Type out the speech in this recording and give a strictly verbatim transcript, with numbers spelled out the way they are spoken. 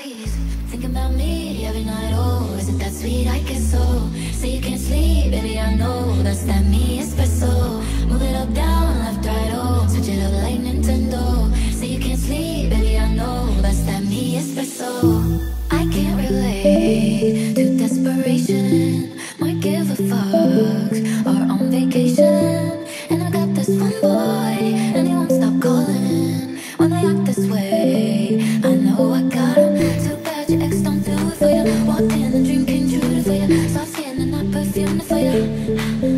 eyes, thinking about me every night. Oh, is it that sweet? I guess so. Say you can't sleep, baby, I know that's that me espresso. Move it up, down, left, right, oh, switch it up like Nintendo. Say you can't sleep, baby, I know that's that me espresso. I can't relate to desperation. Might give a fuck, or on vacation. And I got this one boy, and he won't stop calling. When they act this way, I know I got him. Too bad your ex don't do it for you. Walked in, the dream came true for you. Soft skin and not perfume for you.